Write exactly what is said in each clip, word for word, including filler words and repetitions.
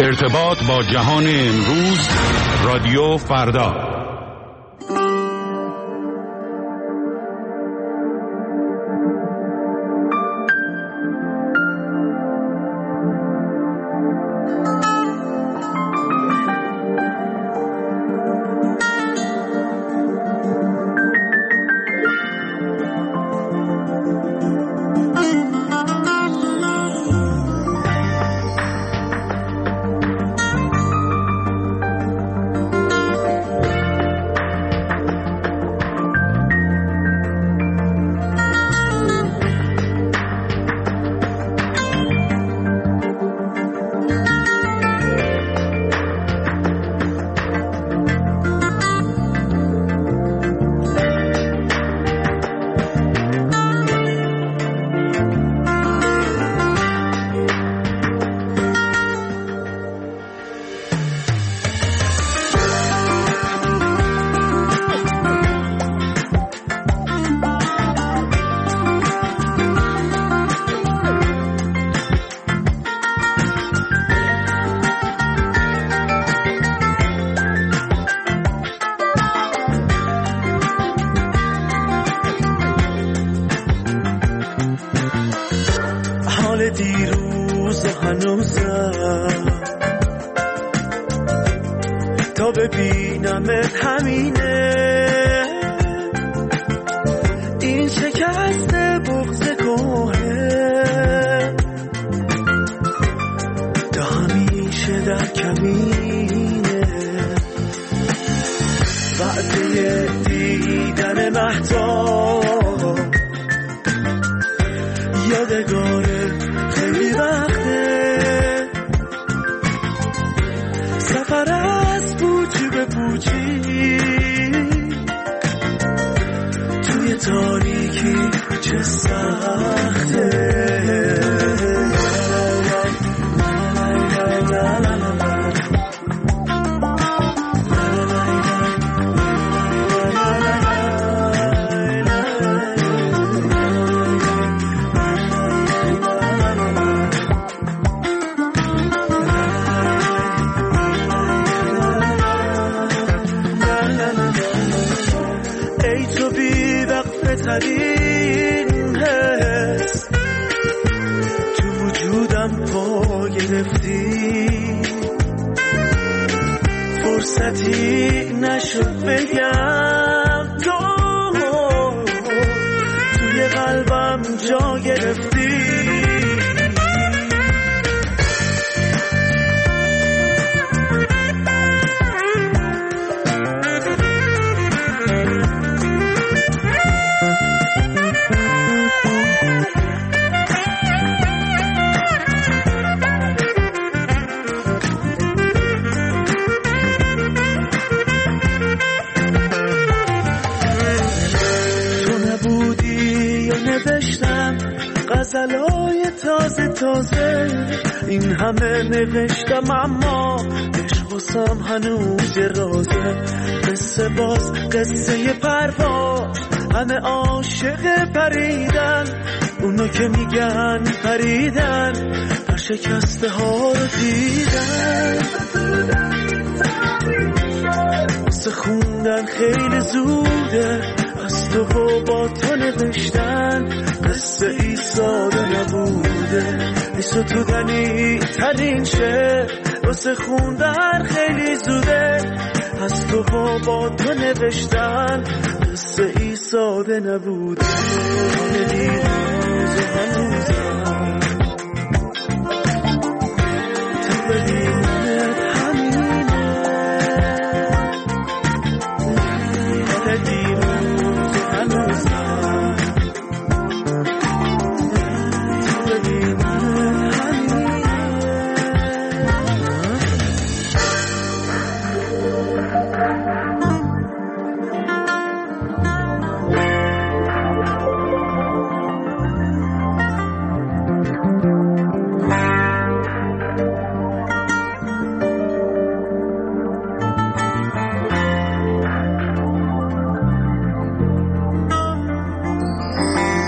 ارتباط با جهان امروز، رادیو فردا. دیروز هنوزم تا ببینمت همینه، این شکست بغض کوهه تا همیشه در کمینه، وعده دیدن مهتاب یادگاره خیلی وقته، سفر از پوچی به پوچی توی تاریکی چه سخته. ترین حس تو وجودم پا گرفتی، فرصتی نشد بگم تو توی قلبم جا گرفتی. غزلای تازه تازه این همه نوشتم، اما عشق واسم هنوز رازه. قصه باز قصه پرواز، همه عاشق پریدن، اونا که میگن پریدن پر شکسته ها رو دیدن. واسه خوندن خیلی زوده، از تو و با تو نوشتن قصه ای ساده نبوده. ایسا تو غنی ترین شعر، واسه خوندن خیلی زوده، از تو و با تو نوشتن قصه ای ساده نبوده. همه دیروز و هنوزم تا ببینمت همینه، همه دیروز و هنوزم تا ببینمت همینه.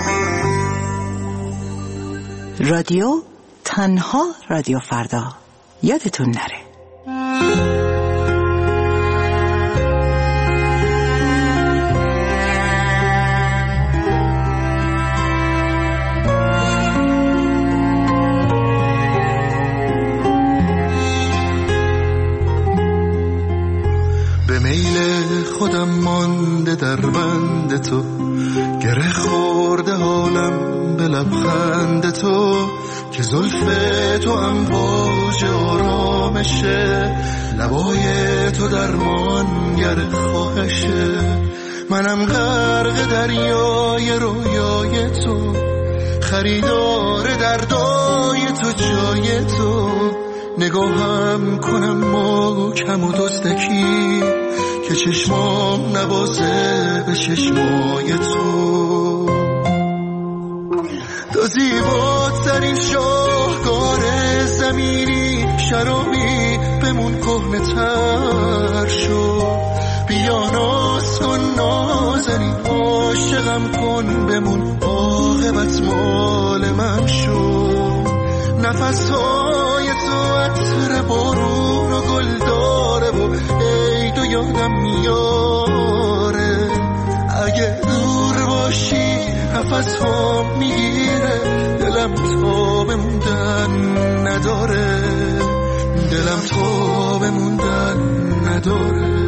رادیو تنها رادیو فردا. یادتون نره. به میل خودم مانده در بند تو، گره خورده حالم به لبخند تو، که زلف تو امواج آرامشه، لبای تو درمانگر خواهشه. منم غرق دریای رویای تو، خریدار دردای تو جای تو. نگاهم کنم محکم و دزدکی، که چشمام نبازه به چشمای تو. تو زیباترین شاهکار زمینی، شرابی بمون کهنه تر شو. بیا ناز کن نازنین، عاشقم کن بمون، عاقبت مال من شو. نفسهای تو عطر بارون و گل داره و عید و یادم میاره. اگه دور باشی نفس ها میگیره، دلم تا بموندن نداره، دلم تا بموندن نداره.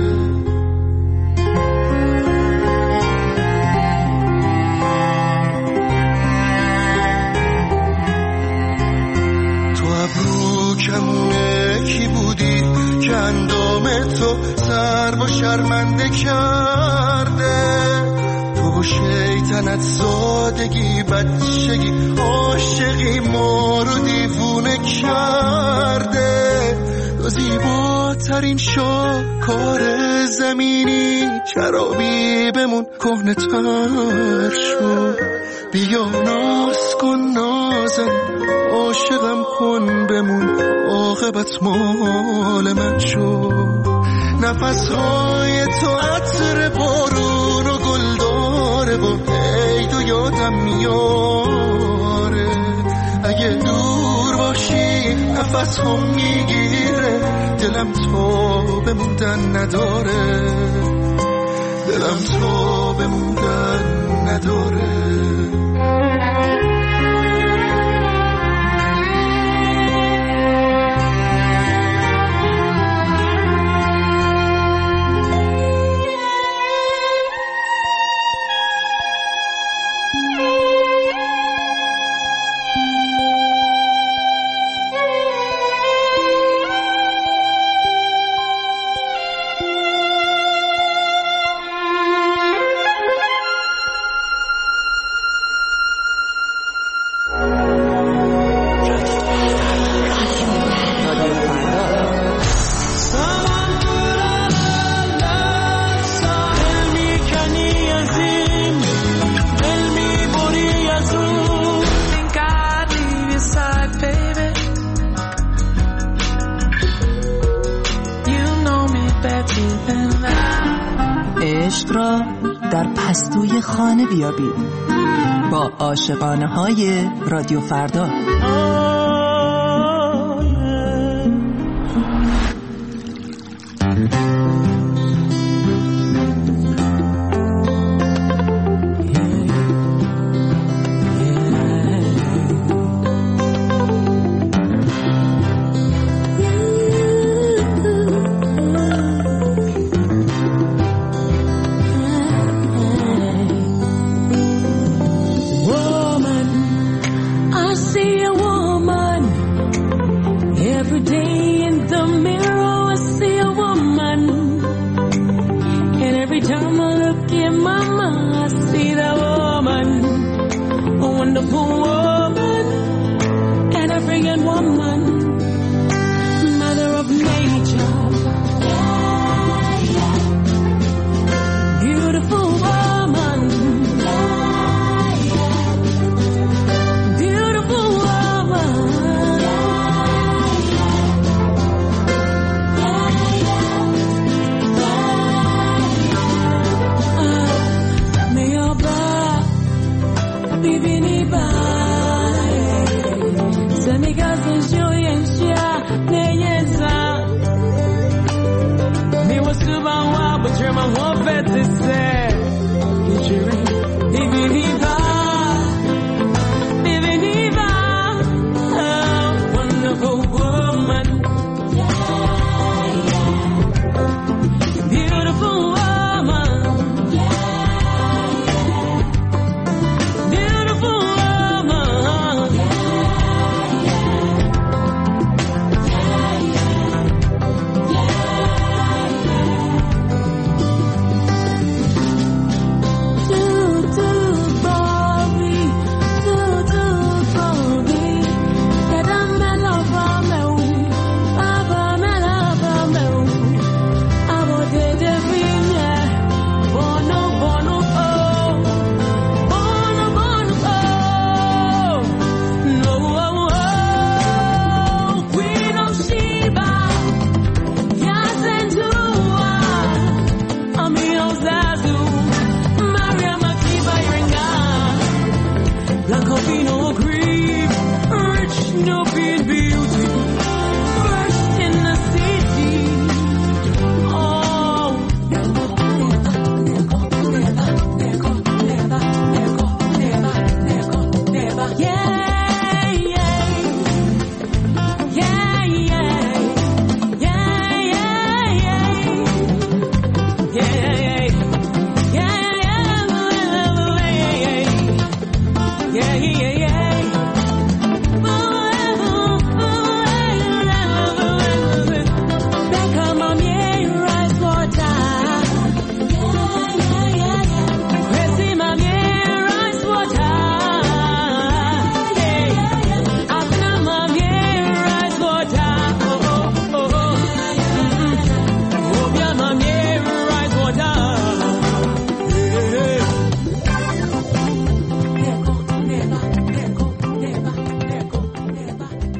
کمونه کی بودی که اندام تو سر و شرمنده کرده؟ تو و شیطنت سادگی بچگی عاشقی ما رو دیوونه کرده. تو زیباترین شاهکار زمینی، شرابی بمون کهنه تر شو. بیا ناز کن نازن، عاشقم کن بمون، عاقبت مال من شو. نفسهای تو عطر بارون و گل داره و عید و یادم میاره. اگه دور باشی نفس هم میگیره، دلم تا بموندن نداره، دلم تا بموندن نداره. عشق را در پستوی خانه بیابید با عاشقانه های رادیو فردا. Bibini ba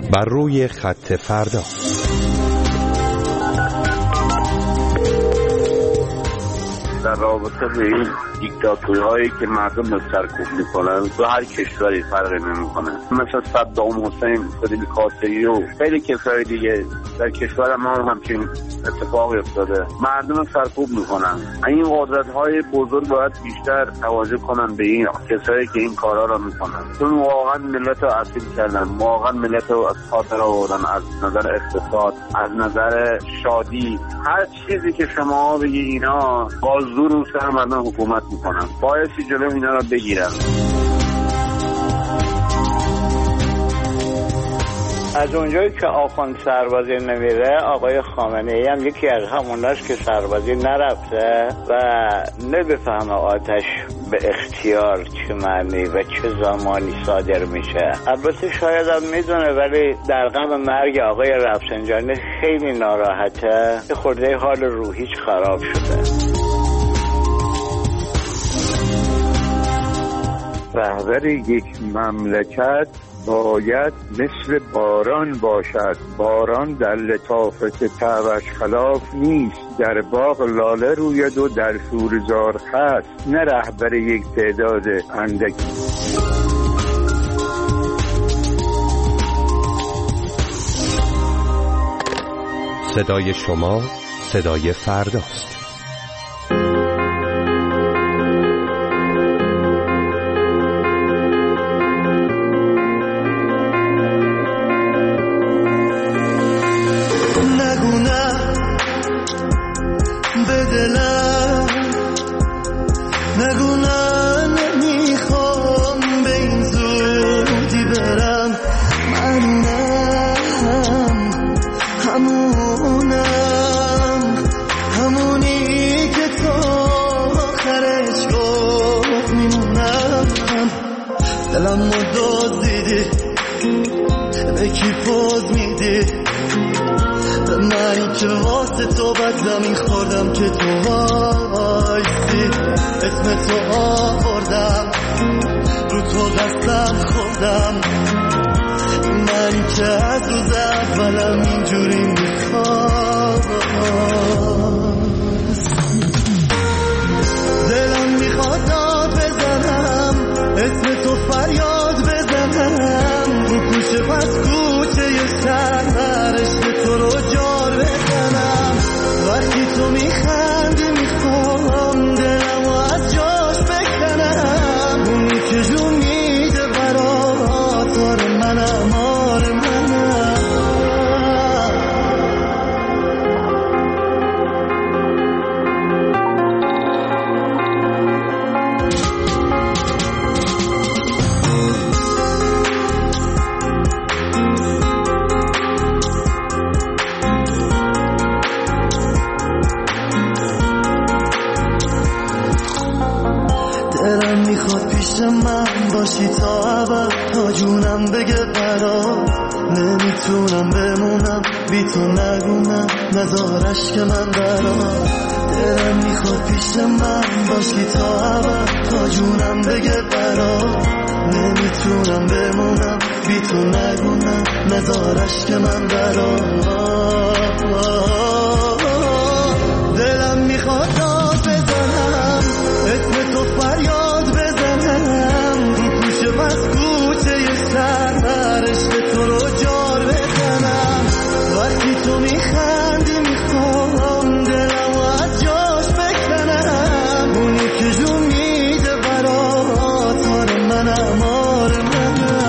بر روی خط فردا. در رابطه به این دیکتاتورهایی که مردم رو سرکوب میکنن تو هر کشوری فرقی نمیکنه، مثل صدام حسین، فیدل کاستریو و خیلی کسای دیگه در کشور ما هم همچین اتفاقی افتاده، مردم رو سرکوب میکنن. این قدرت های بزرگ باید بیشتر توجه کنن به این کسایی که این کارا رو میکنن، چون واقعا ملت رو اسیر کردن، واقعا ملت رو از خاطر آوردن، از نظر اقتصاد، از نظر شادی، هر چیزی که شما بگی اینا با زور و سر مردم حکومت میکنن. بایستی جلو اینا رو بگیرن. از اونجایی که آخوند سربازی نمیره، آقای خامنه‌ای هم یکی از هموناست که سربازی نرفته و نمیفهمه آتش به اختیار چه معنی و چه زمانی صادر میشه. البته شاید هم میدونه، ولی در غم مرگ آقای رفسنجانی خیلی ناراحته، خورده حال روحیش خراب شده. رهبر یک مملکت باید مثل باران باشد. باران در لطافت طبعش خلاف نیست، در باغ لاله روید و در شورزار خست، نه رهبر یک تعداد اندکی. صدای شما صدای فرداست. دلم مداد دیدی به کی پوز میدی، به من که واسه تو بد زمین خوردم که تو وایسی، اسم تو آوردم رو تو قسم خوردم، من که از روز اولم اینجوری میخواست، دلم میخواد داد بزنم اسم تو فریاد بزنم، رو کوچه پس کوچه یه شهر عشق تو رو جار بزنم، وقتی تو میخندی میخوام دلم و از جاش بکنم، اونی که جون میده برات آره منم آره منم. دلم میخواد پیش من باشی تا ابد، تا جونم بگه برات نمیتونم بمونم، بی تو نگونم نزارش که من برات. دلم میخواد پیش من باشی تا ابد، تا جونم بگه برات نمیتونم بمونم، بی تو نگونم نزارش که من برات. دلم میخواد داد بزنم اسم تو فریاد بزنم، رو کوچه بس کوچه یه شهر عشق تو رو جار بزنم، وقتی تو میخندی میخوام دلم و از جاش بکنم، اونی که جون میده برات آره منم آره منم.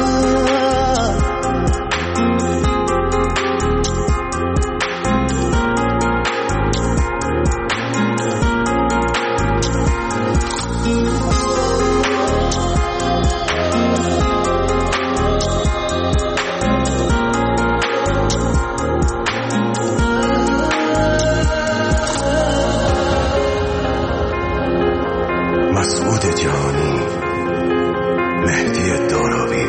مسعود جهانی، مهدی داراوی،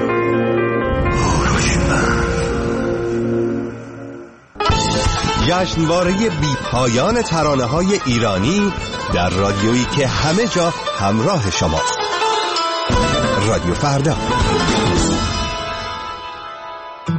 جشنواره بی پایان ترانه‌های ایرانی در رادیویی که همه جا همراه شماست. رادیو فردا.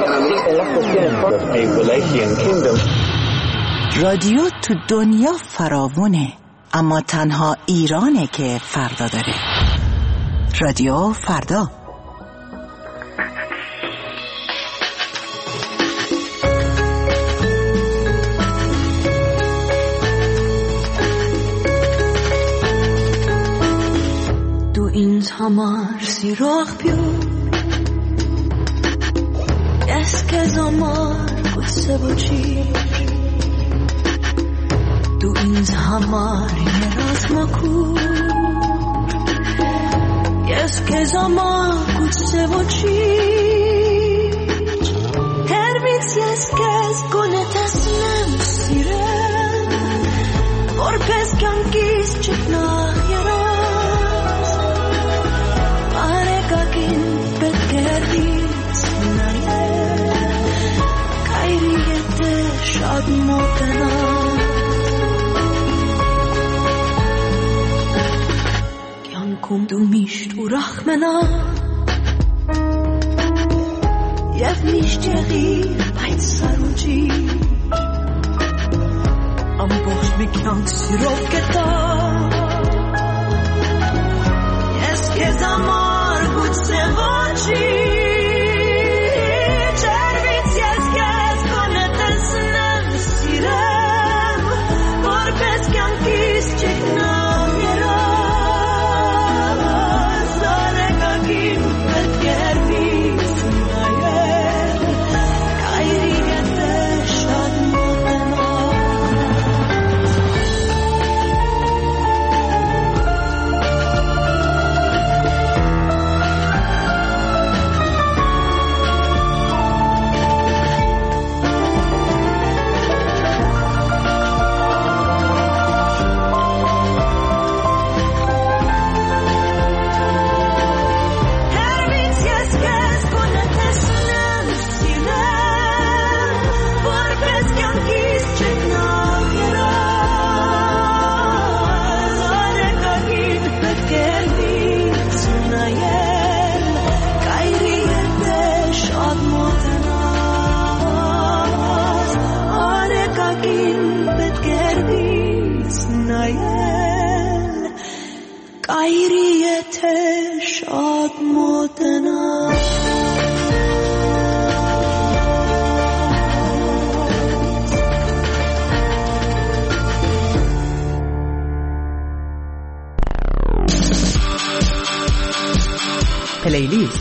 رادیو تو دنیا فراوونه، اما تنها ایرانه که فردا داره. رادیو فردا. Amarsi roh più es que zamar kutse bochi tu in zamar yeras maku es que zamar kutse bochi her bit yes que es konetas nem sire vor pes kan kis chitna yera شاد موتنا Yankum du mich du rachmena Yev mich jeri bei saruji Am bosh mikyank sirov keta Yes ke zamar gut sevochi پلیلیست.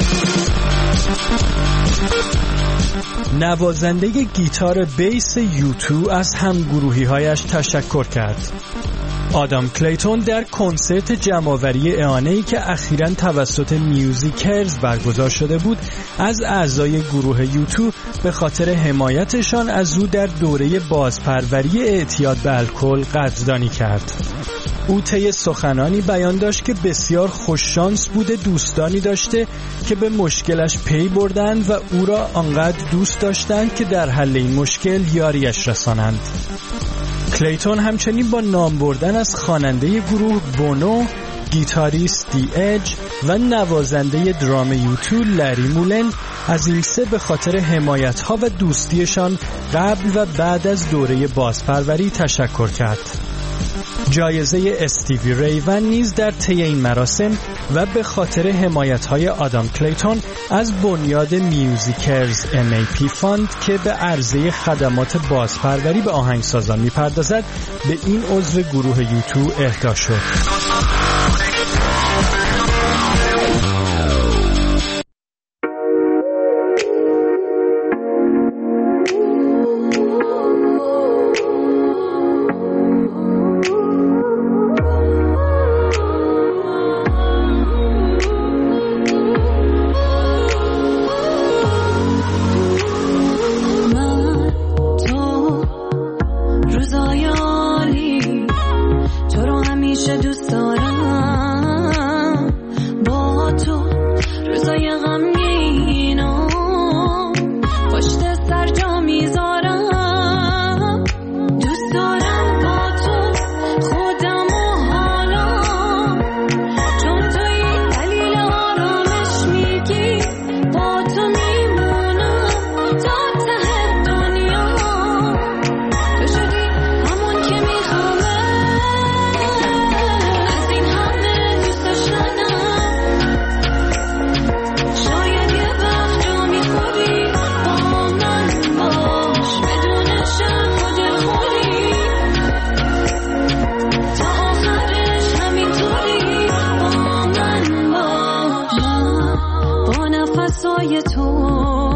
نوازنده گیتار بیس یو تو از همگروهی هایش تشکر کرد. آدام کلیتون در کنسرت جمع‌آوری اعانه‌ای که اخیراً توسط میوزیکرز برگزار شده بود از اعضای گروه یو تو به خاطر حمایتشان از او در دوره بازپروری اعتیاد به الکل قدردانی کرد. او طی سخنانی بیان داشت که بسیار خوششانس بوده دوستانی داشته که به مشکلش پی بردند و او را آنقدر دوست داشتند که در حل این مشکل یاریش رسانند. کلیتون همچنین با نام بردن از خواننده گروه بونو، گیتاریست دی اج و نوازنده درام یو تو لری مولن از این سه به خاطر حمایت‌ها و دوستیشان قبل و بعد از دوره بازپروری تشکر کرد. جایزه استیوی ریون نیز در طی این مراسم و به خاطر حمایت‌های آدام کلیتون از بنیاد میوزیکرز ام ای پی فاند که به عرضه خدمات بازپروری به آهنگسازان می‌پردازد به این عضو گروه یو تو اهدا شد. برای تو